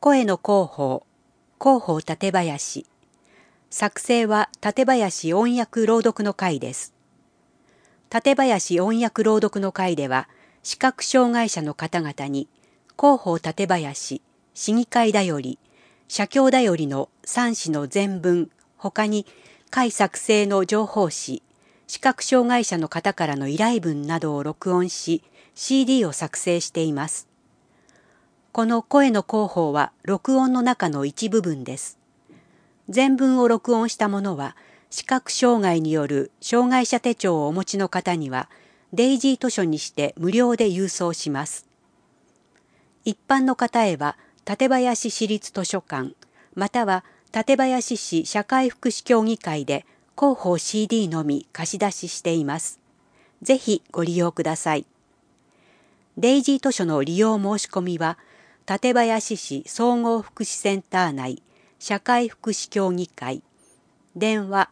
声の広報、広報館林。作成は館林音訳朗読の会です。館林音訳朗読の会では、視覚障害者の方々に、広報館林、市議会だより、社協だよりの3紙の全文、他に会作成の情報誌、視覚障害者の方からの依頼文などを録音し、CD を作成しています。この声の広報は録音の中の一部分です。全文を録音したものは、視覚障害による障害者手帳をお持ちの方には、デイジー図書にして無料で郵送します。一般の方へは、館林市立図書館、または館林市社会福祉協議会で広報 CD のみ貸し出ししています。ぜひご利用ください。デイジー図書の利用申し込みは、館林市総合福祉センター内社会福祉協議会、電話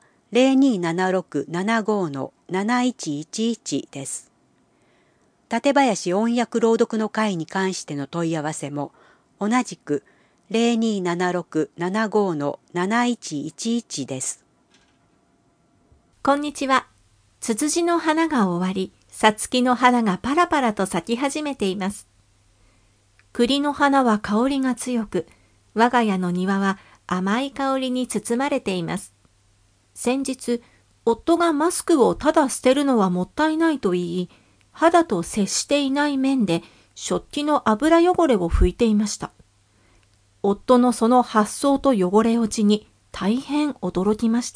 0276-75-7111 です。館林音訳朗読の会に関しての問い合わせも同じく 0276-75-7111 です。 こんにちは。ツツジの花が終わり、サツキの花がパラパラと咲き始めています。栗の花は香りが強く、我が家の庭は甘い香りに包まれています。先日、夫がマスクをただ捨てるのはもったいないと言い、肌と接していない面で食器の油汚れを拭いていました。夫のその発想と汚れ落ちに大変驚きました。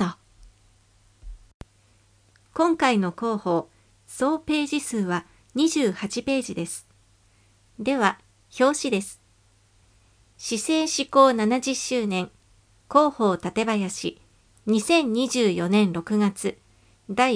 今回の広報、総ページ数は28ページです。では、表紙です。市政施行70周年、広報館林、2024年6月、第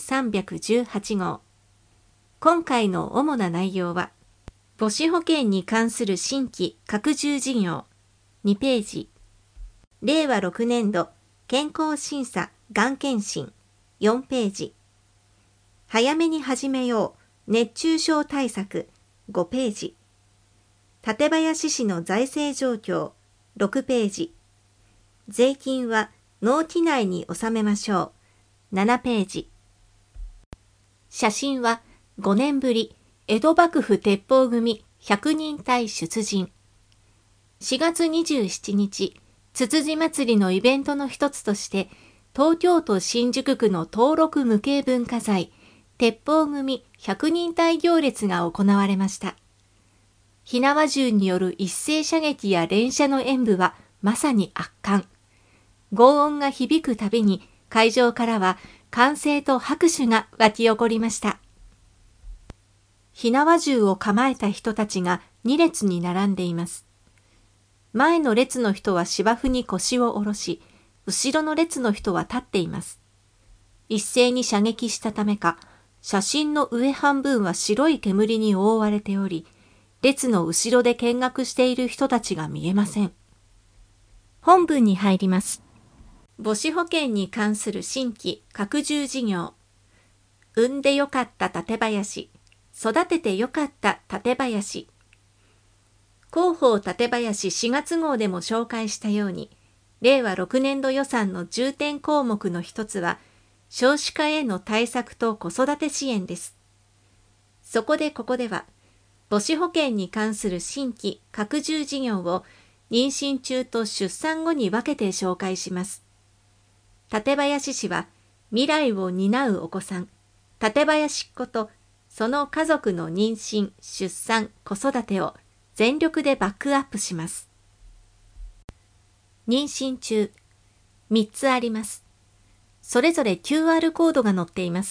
1318号。今回の主な内容は、母子保険に関する新規拡充事業、2ページ。令和6年度、健康審査がん検診、4ページ。早めに始めよう、熱中症対策、5ページ。館林市の財政状況、6ページ。税金は納期内に納めましょう、7ページ。写真は5年ぶり、江戸幕府鉄砲組100人隊出陣。4月27日、つつじ祭りのイベントの一つとして、東京都新宿区の登録無形文化財、鉄砲組100人隊行列が行われました。火縄銃による一斉射撃や連射の演舞はまさに圧巻。轟音が響くたびに会場からは歓声と拍手が湧き起こりました。火縄銃を構えた人たちが2列に並んでいます。前の列の人は芝生に腰を下ろし、後ろの列の人は立っています。一斉に射撃したためか、写真の上半分は白い煙に覆われており、列の後ろで見学している人たちが見えません。本文に入ります。母子保険に関する新規拡充事業。産んでよかった館林。育ててよかった館林。広報館林4月号でも紹介したように、令和6年度予算の重点項目の一つは、少子化への対策と子育て支援です。そこでここでは、母子保険に関する新規拡充事業を妊娠中と出産後に分けて紹介します。館林市は未来を担うお子さん、館林っ子とその家族の妊娠、出産、子育てを全力でバックアップします。妊娠中、3つあります。それぞれ QR コードが載っています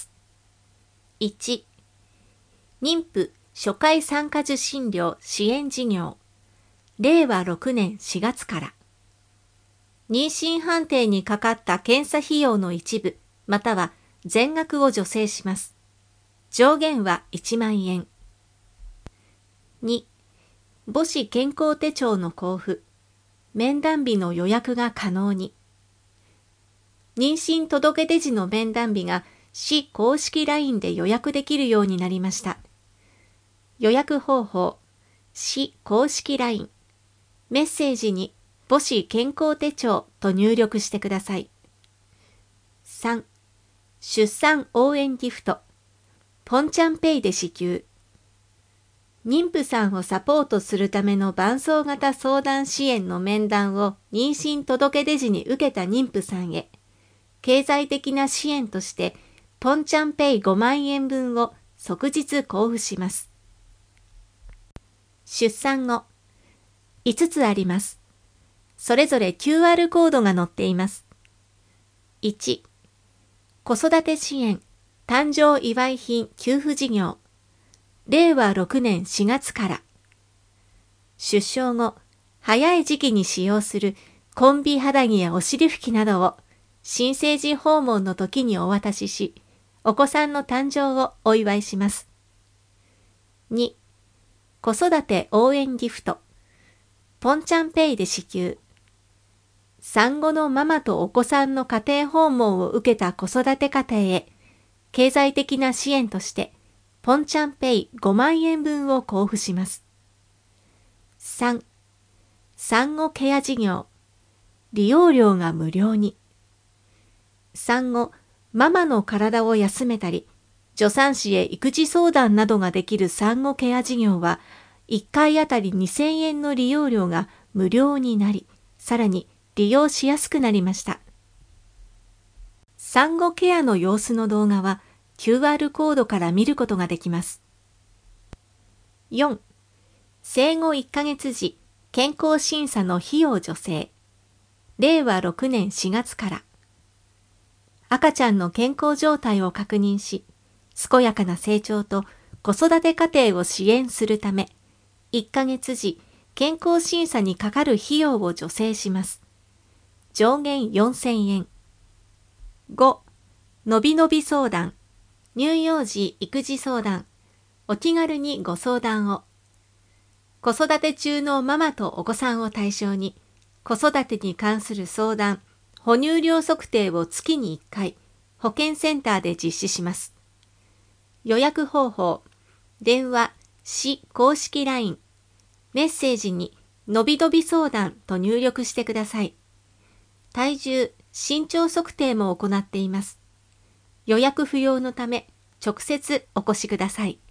。1、妊婦初回産科受診料支援事業。令和6年4月から。妊娠判定にかかった検査費用の一部、または全額を助成します。上限は1万円。2、母子健康手帳の交付。面談日の予約が可能に。妊娠届出時の面談日が市公式 LINE で予約できるようになりました。予約方法、市公式 LINE、 メッセージに母子健康手帳と入力してください。3、出産応援ギフト、ポンチャンペイで支給。妊婦さんをサポートするための伴走型相談支援の面談を妊娠届出時に受けた妊婦さんへ、経済的な支援としてポンチャンペイ5万円分を即日交付します。出産後、5つあります。それぞれ QR コードが載っています。1、子育て支援誕生祝い品給付事業。令和6年4月から。出生後、早い時期に使用するコンビ肌着やお尻拭きなどを新生児訪問の時にお渡しし、お子さんの誕生をお祝いします。2、子育て応援ギフト、ポンチャンペイで支給。産後のママとお子さんの家庭訪問を受けた子育て家庭へ、経済的な支援として、ポンチャンペイ5万円分を交付します。3、産後ケア事業、利用料が無料に。産後、ママの体を休めたり、助産師へ育児相談などができる産後ケア事業は、1回あたり2000円の利用料が無料になり、さらに利用しやすくなりました。産後ケアの様子の動画は、QR コードから見ることができます。4、生後1ヶ月時健康審査の費用助成。令和6年4月から。赤ちゃんの健康状態を確認し、健やかな成長と子育て過程を支援するため、1ヶ月時健康審査にかかる費用を助成します。上限4000円。5、のびのび相談。乳幼児育児相談。お気軽にご相談を。子育て中のママとお子さんを対象に、子育てに関する相談、哺乳量測定を月に1回、保健センターで実施します。予約方法、電話、市公式 LINE、メッセージにのびのび相談と入力してください。体重、身長測定も行っています。予約不要のため、直接お越しください。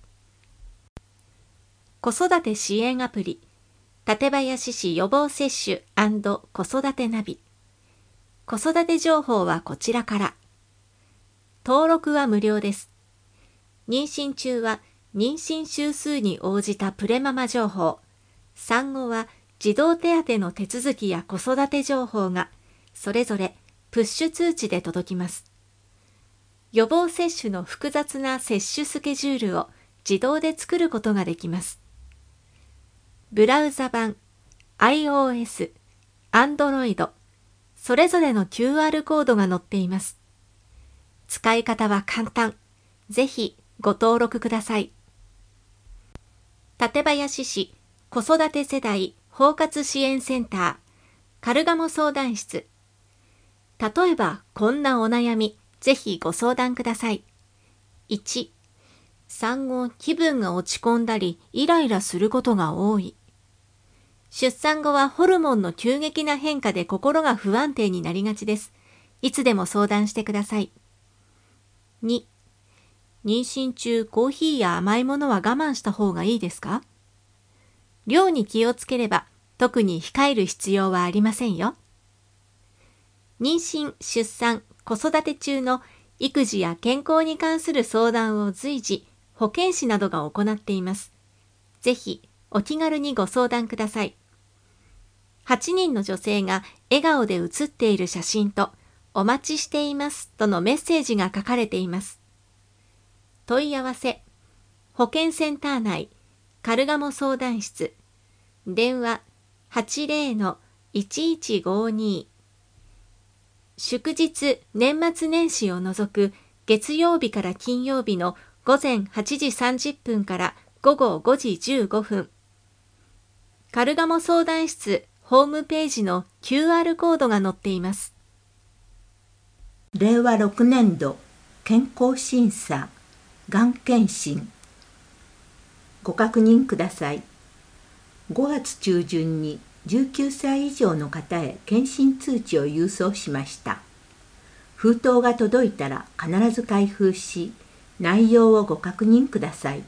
子育て支援アプリ、館林市予防接種&子育てナビ。子育て情報はこちらから。登録は無料です。妊娠中は妊娠週数に応じたプレママ情報、産後は児童手当の手続きや子育て情報が、それぞれプッシュ通知で届きます。予防接種の複雑な接種スケジュールを自動で作ることができます。ブラウザ版、iOS、Android、それぞれの QR コードが載っています。使い方は簡単。ぜひご登録ください。館林市子育て世代包括支援センター、カルガモ相談室。例えばこんなお悩み、ぜひご相談ください。1、産後気分が落ち込んだりイライラすることが多い。出産後はホルモンの急激な変化で心が不安定になりがちです。いつでも相談してください。2、妊娠中コーヒーや甘いものは我慢した方がいいですか？量に気をつければ特に控える必要はありませんよ。妊娠、出産、子育て中の育児や健康に関する相談を随時、保健師などが行っています。ぜひ、お気軽にご相談ください。8人の女性が笑顔で写っている写真と、お待ちしていますとのメッセージが書かれています。問い合わせ、保健センター内、カルガモ相談室、電話 80-1152。祝日、年末年始を除く月曜日から金曜日の午前8時30分から午後5時15分。カルガモ相談室ホームページの QR コードが載っています。 令和6年度健康審査がん検診。ご確認ください。5月中旬に 19歳以上の方へ検診通知を郵送しました。封筒が届いたら必ず開封し、内容をご確認ください。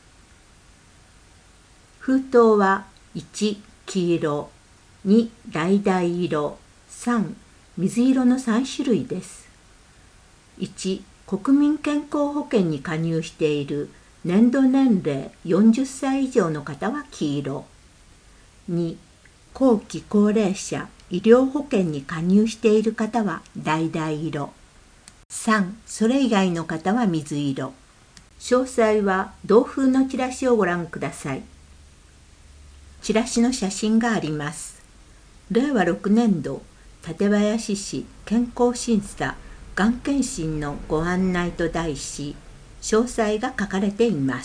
封筒は1、黄色、2、橙色、3、水色の3種類です。1、国民健康保険に加入している年度年齢40歳以上の方は黄色。2、後期高齢者医療保険に加入している方は橙色。3、それ以外の方は水色。詳細は同封のチラシをご覧ください。チラシの写真があります。令和6年度館林市健康審査がん検診のご案内と題し、詳細が書かれています。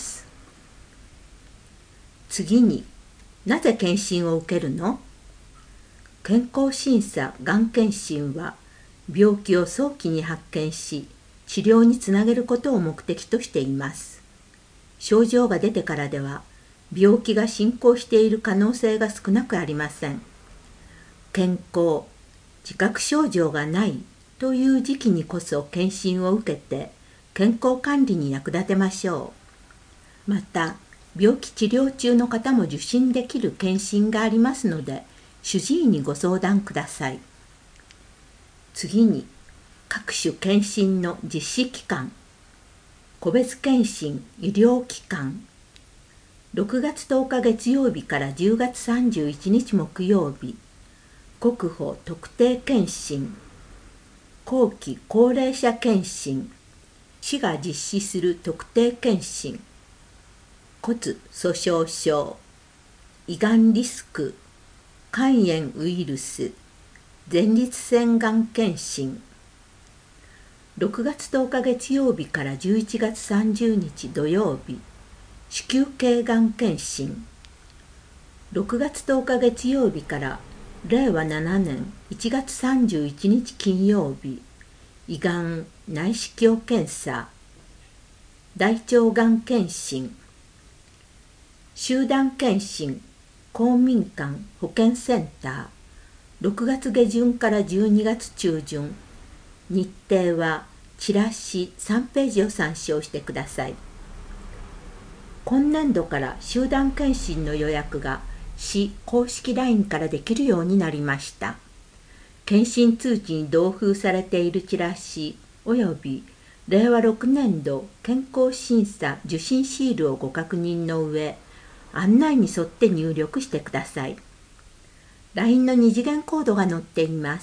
次に、なぜ検診を受けるの？健康審査がん検診は、病気を早期に発見し、治療につなげることを目的としています。症状が出てからでは、病気が進行している可能性が少なくありません。健康、自覚症状がないという時期にこそ検診を受けて、健康管理に役立てましょう。また、病気治療中の方も受診できる検診がありますので、主治医にご相談ください。次に、各種検診の実施期間。個別検診医療機関。6月10日月曜日から10月31日木曜日。国保特定検診。後期高齢者検診。市が実施する特定検診。骨粗しょう症、胃がんリスク、肝炎ウイルス、前立腺がん検診。6月10日月曜日から11月30日土曜日、子宮頸がん検診。6月10日月曜日から令和7年1月31日金曜日、胃がん内視鏡検査、大腸がん検診。集団検診、公民館保健センター、6月下旬から12月中旬。日程はチラシ3ページを参照してください。今年度から集団検診の予約が市公式 LINE からできるようになりました。検診通知に同封されているチラシおよび令和6年度健康審査受診シールをご確認の上、案内に沿って入力してください。LINE の二次元コードが載っています。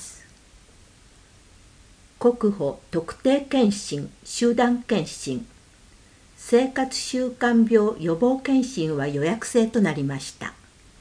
国保特定検診集団検診。生活習慣病予防検診は予約制となりました。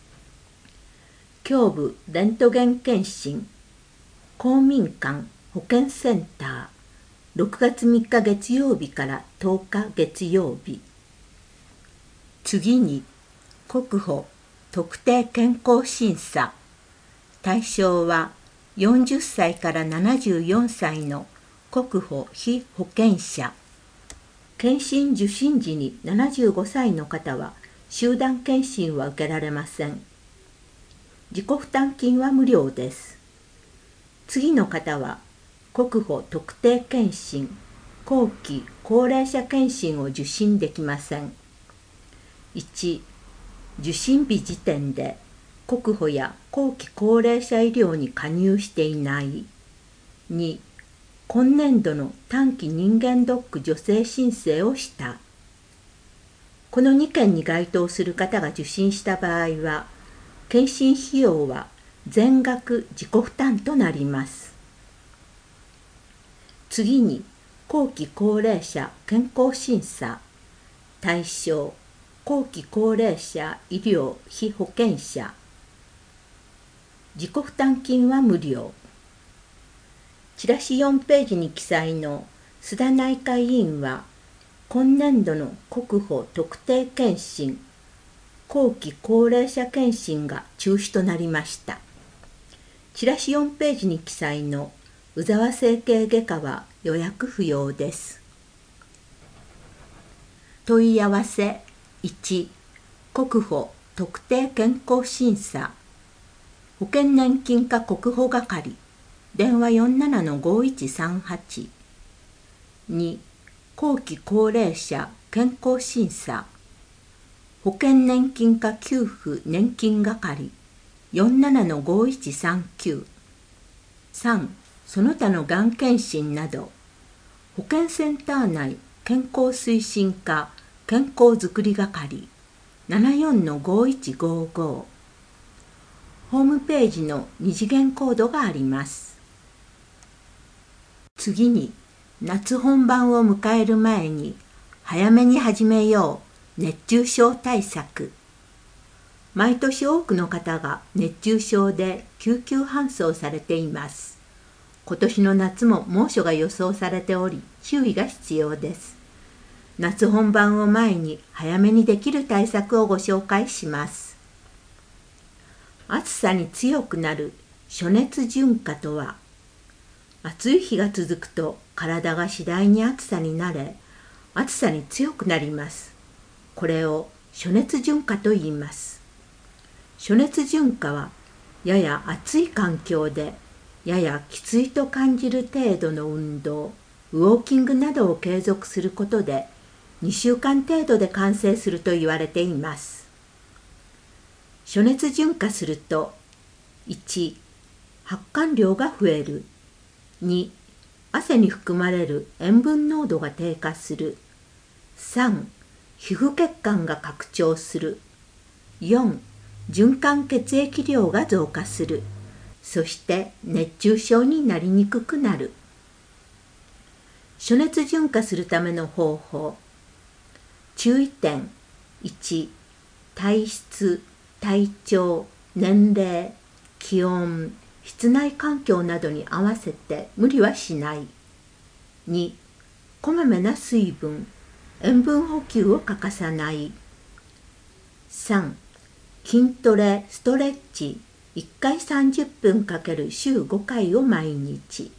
胸部レントゲン検診。公民館保健センター。6月3日月曜日から10日月曜日。次に、国保特定健康審査。対象は40歳から74歳の国保被保険者。検診受診時に75歳の方は集団検診は受けられません。自己負担金は無料です。次の方は国保特定検診後期高齢者検診を受診できません。1、受診日時点で国保や後期高齢者医療に加入していない。2、今年度の短期人間ドック助成申請をした。この2件に該当する方が受診した場合は、検診費用は全額自己負担となります。次に、後期高齢者健康審査。対象、後期高齢者医療被保険者。自己負担金は無料。チラシ4ページに記載の須田内科医院は、今年度の国保特定検診後期高齢者検診が中止となりました。チラシ4ページに記載の宇沢整形外科は予約不要です。問い合わせ1、国保特定健康審査。 保険年金課国保係電話 47-5138。 2. 後期高齢者健康審査保険年金課給付年金係 47-5139。 3. その他のがん検診など保健センター内健康推進課健康づくり係 74-5155。 ホームページの二次元コードがあります。次に、夏本番を迎える前に早めに始めよう熱中症対策。毎年多くの方が熱中症で救急搬送されています。今年の夏も猛暑が予想されており、注意が必要です。夏本番を前に早めにできる対策をご紹介します。暑さに強くなる暑熱順化とは、暑い日が続くと体が次第に暑さに慣れ、暑さに強くなります。これを暑熱順化と言います。暑熱順化は、やや暑い環境で、ややきついと感じる程度の運動、ウォーキングなどを継続することで、2週間程度で完成すると言われています。暑熱順化すると、1. 発汗量が増える。2. 汗に含まれる塩分濃度が低下する。3. 皮膚血管が拡張する。4. 循環血液量が増加する。そして熱中症になりにくくなる。暑熱順化するための方法。注意点。1. 体質、体調、年齢、気温、室内環境などに合わせて無理はしない。2. こまめな水分、塩分補給を欠かさない。3. 筋トレ、ストレッチ、1回30分×週5回を毎日。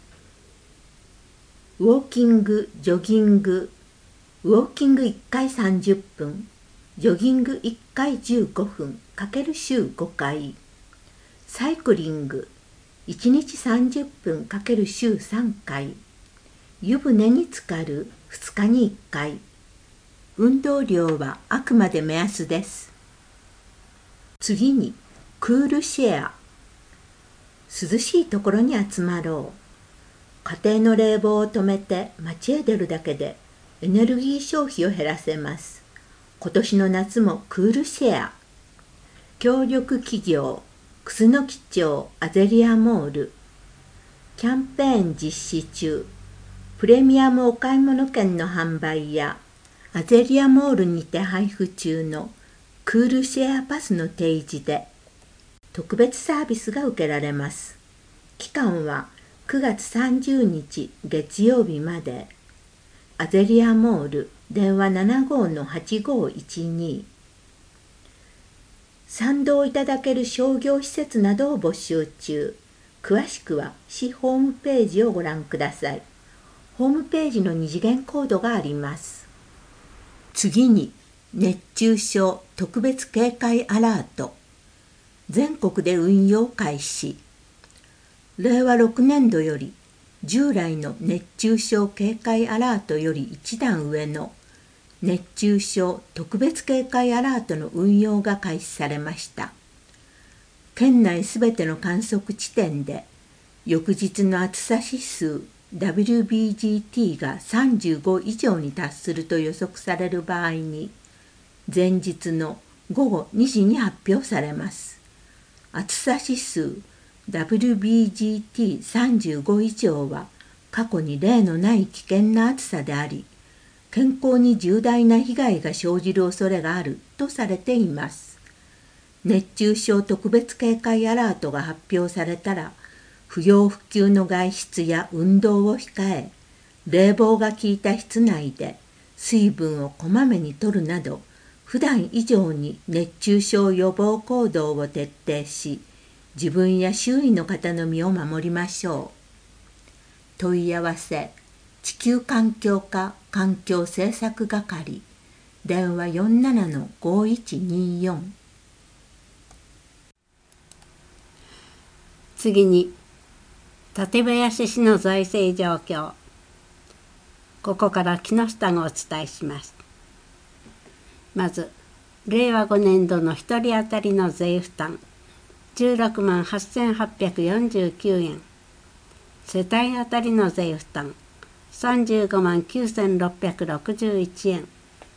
ウォーキング、ジョギング。ウォーキング1回30分、ジョギング1回15分×週5回。サイクリング、1日30分×週3回。湯船に浸かる2日に1回。運動量はあくまで目安です。次に、クールシェア。涼しいところに集まろう。家庭の冷房を止めて街へ出るだけでエネルギー消費を減らせます。今年の夏もクールシェア。協力企業、楠町アゼリアモール。キャンペーン実施中。プレミアムお買い物券の販売やアゼリアモールにて配布中のクールシェアパスの提示で特別サービスが受けられます。期間は9月30日月曜日まで。アゼリアモール電話 75-8512。 賛同いただける商業施設などを募集中。詳しくは市ホームページをご覧ください。ホームページの二次元コードがあります。次に、熱中症特別警戒アラート。全国で運用開始。令和6年度より、従来の熱中症警戒アラートより一段上の熱中症特別警戒アラートの運用が開始されました。県内すべての観測地点で、翌日の暑さ指数 WBGT が35以上に達すると予測される場合に、前日の午後2時に発表されます。暑さ指数 WBGT35 以上は過去に例のない危険な暑さであり、健康に重大な被害が生じる恐れがあるとされています。熱中症特別警戒アラートが発表されたら、不要不急の外出や運動を控え、冷房が効いた室内で水分をこまめに摂るなど、普段以上に熱中症予防行動を徹底し、自分や周囲の方の身を守りましょう。問い合わせ、地球環境課環境政策係、電話 47-5124。 次に、館林市の財政状況。ここから木下がお伝えします。まず、令和5年度の1人当たりの税負担、16万8849円。世帯当たりの税負担、35万9661円。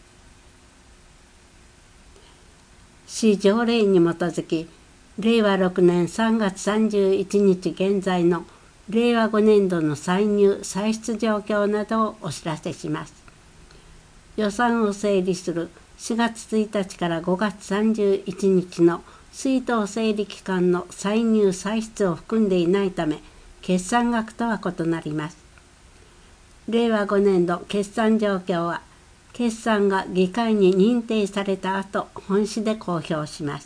市条例に基づき、令和6年3月31日現在の令和5年度の歳入・歳出状況などをお知らせします。予算を整理する4月1日から5月31日の出納整理期間の歳入・歳出を含んでいないため、決算額とは異なります。令和5年度決算状況は、決算が議会に認定された後、本紙で公表します。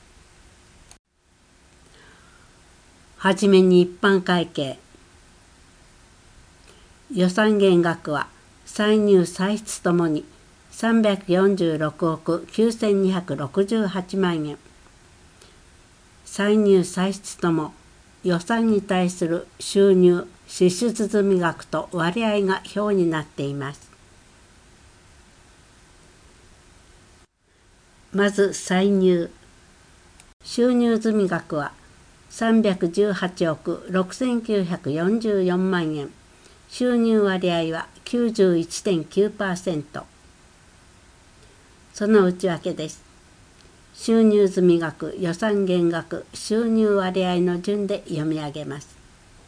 はじめに一般会計。予算減額は、歳入・歳出ともに346億9268万円。歳入・歳出とも、予算に対する収入・支出済額と割合が表になっています。まず歳入。収入済額は318億6944万円。収入割合は 91.9%。その内訳です。収入済額、予算減額、収入割合の順で読み上げます。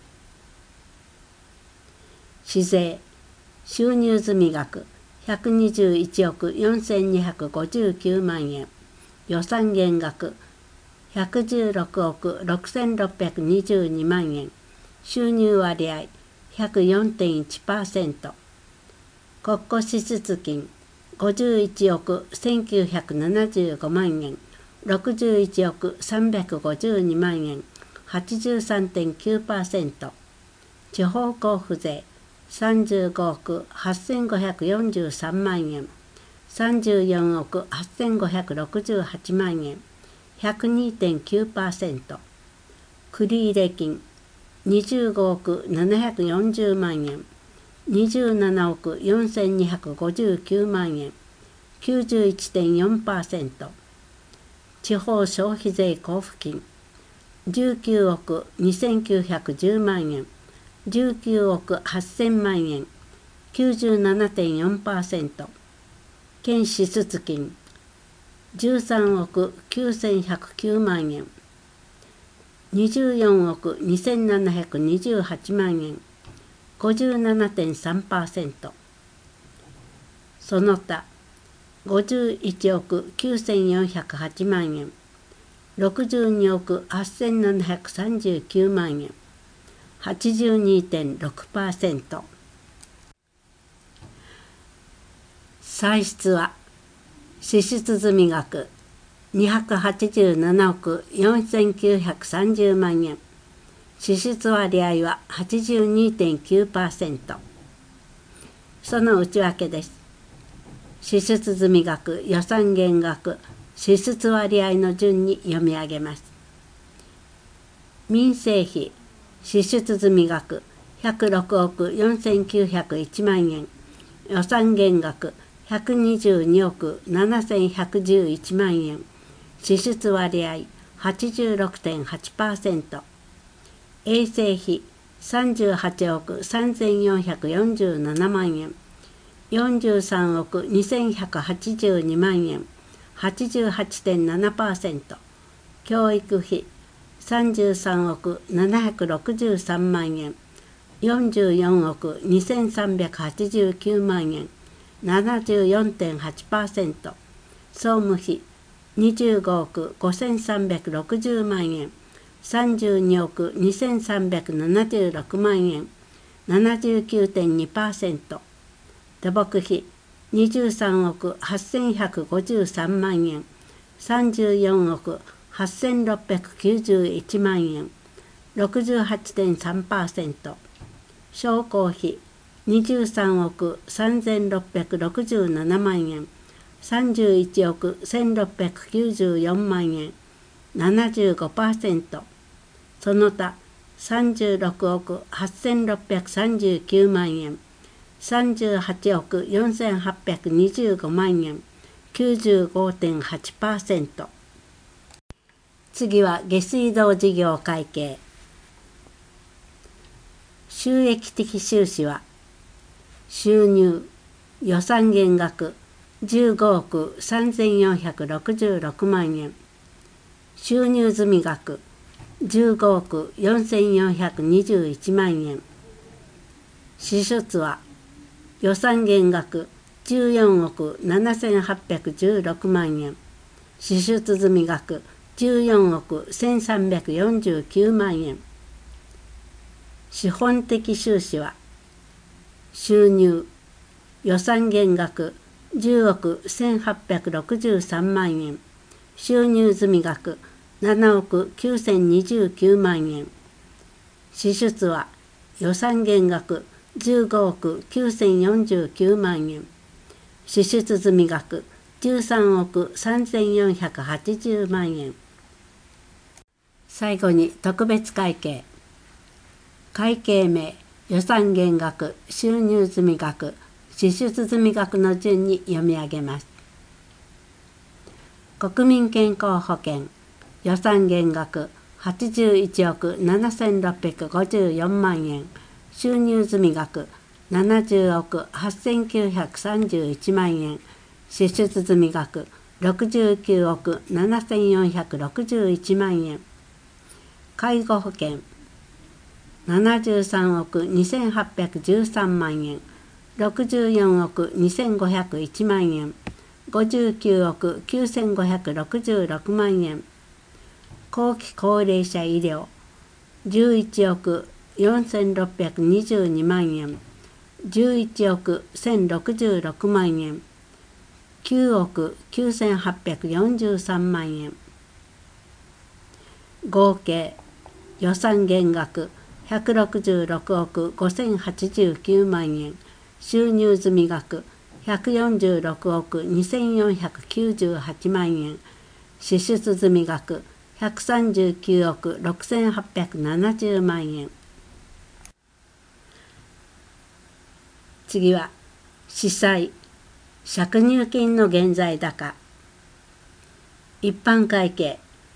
市税。収入済額121億4259万円。予算減額116億6622万円。収入割合 104.1%。国庫支出金51億1975万円。61億352万円。83.9%。地方交付税35億8543万円。34億8568万円。102.9%。繰入金25億740万円。27億4259万円。91.4%。地方消費税交付金19億2910万円。19億8000万円。97.4%。県支出金13億9109万円。24億2728万円。57.3%。その他51億9408万円。62億8739万円。82.6%。歳出は支出済額287億4930万円。支出割合は 82.9%。その内訳です。支出済額、予算減額、支出割合の順に読み上げます。民生費、支出済額106億4901万円。予算減額122億7111万円。支出割合 86.8%。衛生費38億3447万円。43億2182万円。88.7%。教育費33億763万円。44億2389万円。74.8%。総務費25億5360万円。32億2376万円。79.2%。土木費23億8153万円。34億8691万円。68.3%。商工費23億3667万円。31億1694万円。75%。 その他36億8639万円、38億4825万円、95.8%。次は下水道事業会計。収益的収支は、収入、予算減額15億3466万円、収入済額15億4421万円、支出は予算減額14億7816万円、支出済額14億1349万円。資本的収支は、収入、予算減額10億1863万円、収入済額7億9029万円、支出は予算減額15億9049万円、支出済額13億3480万円。最後に特別会計。会計名、予算減額、収入済額、支出済額の順に読み上げます。国民健康保険、予算減額81億7654万円、収入済額70億8931万円、支出済額69億7461万円。介護保険73億2813万円、64億2501万円、59億9566万円。後期高齢者医療11億4622万円、11億1066万円、9億9843万円。合計予算減額166億5089万円、収入済額146億2498万円、支出済額139億6870万円。次は司債、借入金の現在高。一般会計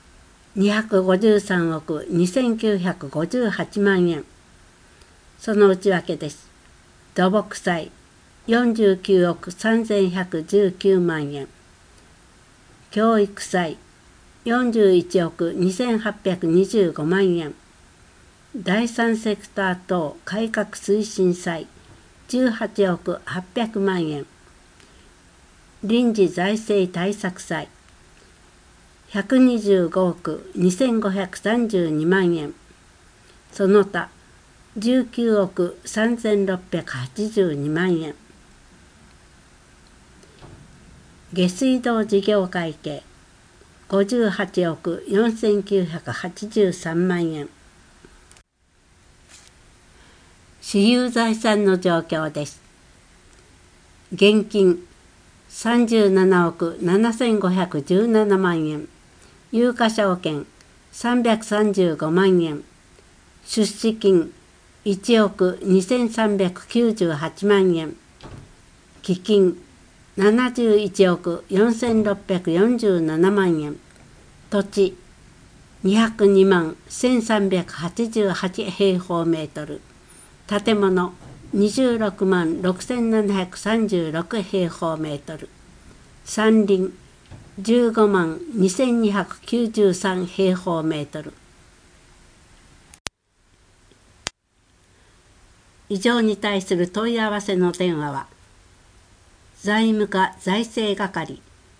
253億2958万円。その内訳です。土木債49億3119万円。教育債41億2825万円。第三セクター等改革推進債18億800万円。臨時財政対策債125億2532万円。その他19億3682万円。下水道事業会計58億4983万円。私有財産の状況です。現金37億7517万円。有価証券335万円。出資金1億2398万円。基金71億4647万円。土地202万1388平方メートル。建物26万6736平方メートル。山林15万2293平方メートル。以上に対する問い合わせの電話は、財務課財政係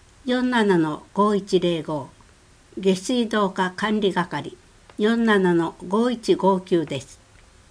47-5105、下水道課管理係 47-5159 です。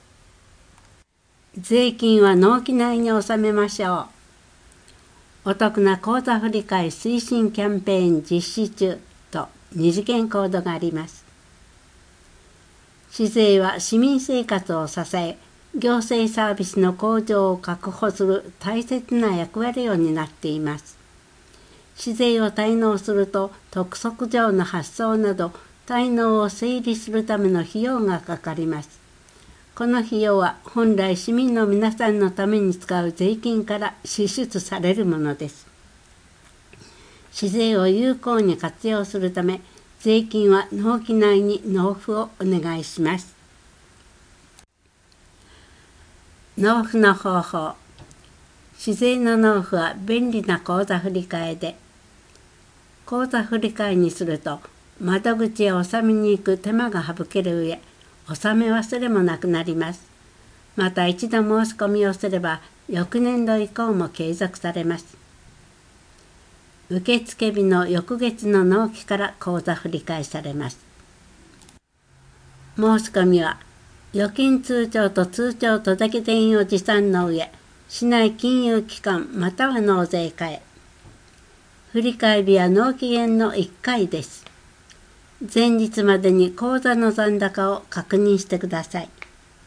税金は納期内に納めましょう。お得な口座振替推進キャンペーン実施中と二次元コードがあります。市税は市民生活を支え、行政サービスの向上を確保する大切な役割を担っています。市税を滞納すると督促状の発送など滞納を整理するための費用がかかります。この費用は本来市民の皆さんのために使う税金から支出されるものです。市税を有効に活用するため、税金は納期内に納付をお願いします。納付の方法。市税の納付は便利な口座振替で、口座振替にすると窓口へ納めに行く手間が省ける上、納め忘れもなくなります。また一度申し込みをすれば翌年度以降も継続されます。受付日の翌月の納期から口座振替されます。申し込みは預金通帳と通帳届出印を持参の上、市内金融機関または納税課へ。振替日は納期限の1回です。前日までに口座の残高を確認してください。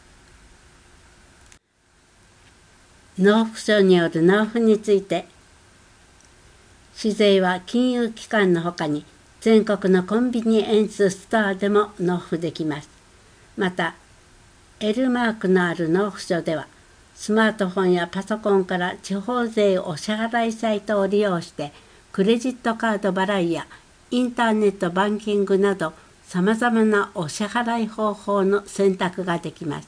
納付書による納付について、市税は金融機関のほかに全国のコンビニエンスストアでも納付できます。また、L マークのある納付書では、スマートフォンやパソコンから地方税お支払いサイトを利用して、クレジットカード払いやインターネットバンキングなどさまざまなお支払い方法の選択ができます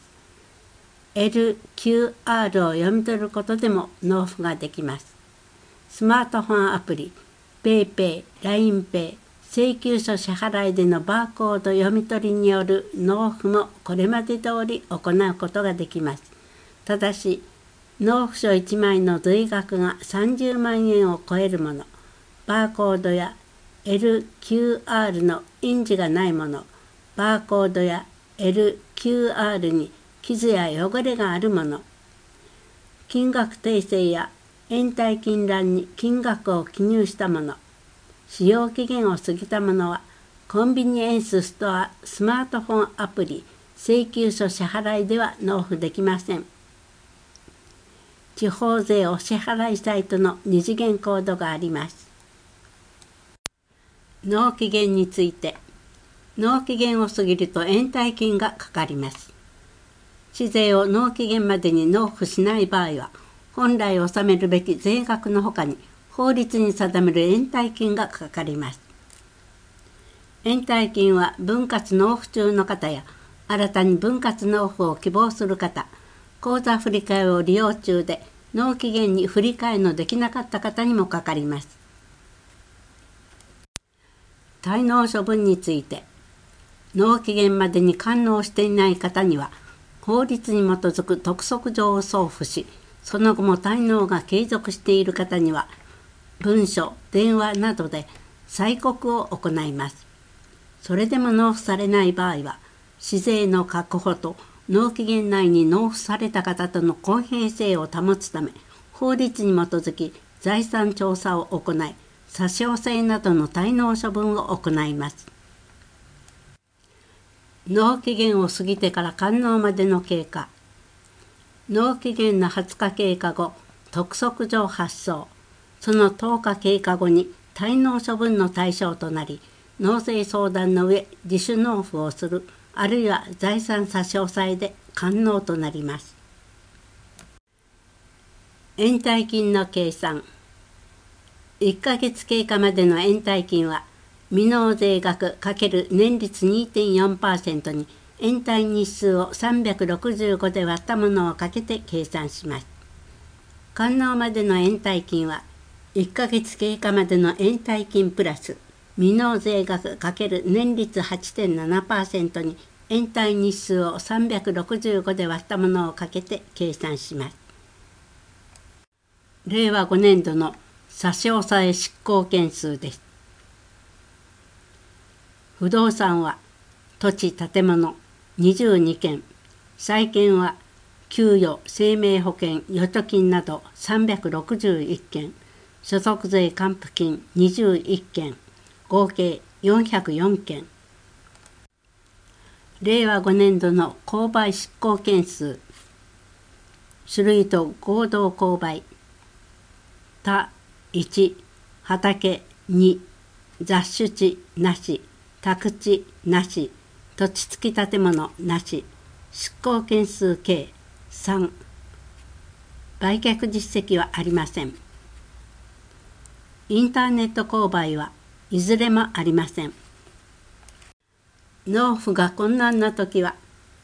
。LQR を読み取ることでも納付ができます。スマートフォンアプリ、PayPay、LINEPay、請求書支払いでのバーコード読み取りによる納付もこれまで通り行うことができます。ただし、納付書1枚の随額が30万円を超えるもの、バーコードや LQR の印字がないもの、バーコードや LQR に傷や汚れがあるもの、金額訂正や延滞金欄に金額を記入したもの、使用期限を過ぎたものは、コンビニエンスストア、スマートフォンアプリ、請求書支払いでは納付できません。地方税お支払いサイトの二次元コードがあります。納期限について、納期限を過ぎると延滞金がかかります。市税を納期限までに納付しない場合は、本来納めるべき税額のほかに法律に定める延滞金がかかります。延滞金は分割納付中の方や新たに分割納付を希望する方、口座振替を利用中で納期限に振り替えのできなかった方にもかかります。滞納処分について、納期限までに完納していない方には法律に基づく督促状を送付し、その後も滞納が継続している方には文書、電話などで催告を行います。それでも納付されない場合は、市税の確保と納期限内に納付された方との公平性を保つため、法律に基づき財産調査を行い、差し押さえなどの滞納処分を行います。納期限を過ぎてから完納までの経過。納期限の20日経過後、督促状発送。その10日経過後に滞納処分の対象となり、納税相談の上、自主納付をする、あるいは財産差し押さえで完納となります。延滞金の計算。1ヶ月経過までの延滞金は、未納税額×年率 2.4% に延滞日数を365で割ったものをかけて計算します。完納までの延滞金は、1ヶ月経過までの延滞金プラス未納税額×年率 8.7% に延滞日数を365で割ったものをかけて計算します。令和5年度の差し押さえ執行件数です。不動産は土地建物22件、債権は給与、生命保険、預貯金など361件、所得税還付金21件、合計404件。令和5年度の購買執行件数。種類と合同購買。田1、畑2、雑種地なし、 宅地なし、土地付き建物なし、執行件数計3、売却実績はありません。インターネット購買はいずれもありません。納付が困難なときは、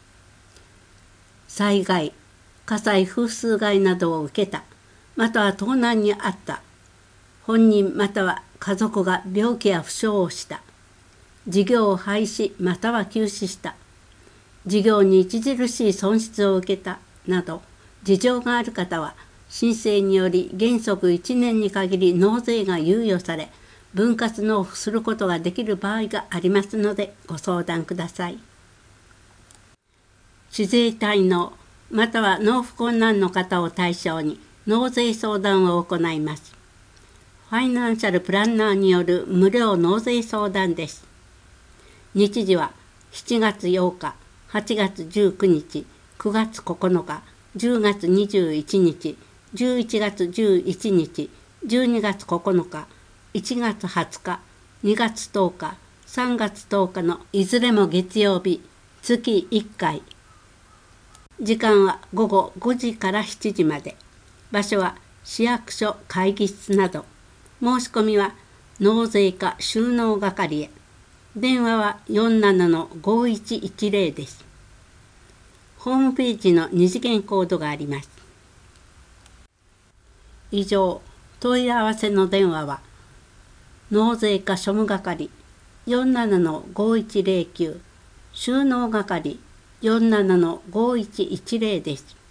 災害、火災風水害などを受けた、または盗難にあった、本人または家族が病気や負傷をした、事業を廃止または休止した、事業に著しい損失を受けたなど事情がある方は、申請により原則1年に限り納税が猶予され、分割納付することができる場合がありますのでご相談ください。市税滞納または納付困難の方を対象に納税相談を行います。ファイナンシャルプランナーによる無料納税相談です。日時は7月8日、8月19日、9月9日、10月21日、11月11日、12月9日、1月20日、2月10日、3月10日のいずれも月曜日、月1回。時間は午後5時から7時まで。場所は市役所会議室など。申し込みは納税課収納係へ。電話は 47-5110 です。ホームページの2次元コードがあります。以上、問い合わせの電話は納税課庶務係 47-5109、収納係 47-5110 です。